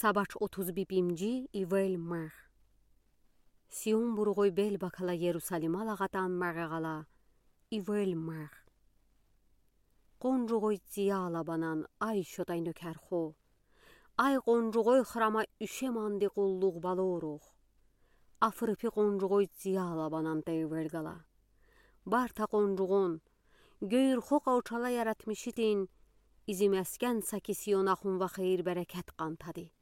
Сабач 30 бипимжи ивел мар. Сион бургой бел бакала Иерусалима лагатан маргала ивел мар. Qoncuğoy ziyala banan ay şoday nöker xo. Ay qoncuğoy xrama üşemandi qulluq baloruq. Afırıpi qoncuğoy ziyala banan deyvel gala. Barta qoncuğun, göyür xo qavçala yaratmışidin, izim esken sakisiyon axun va xeyir bereket qantadi.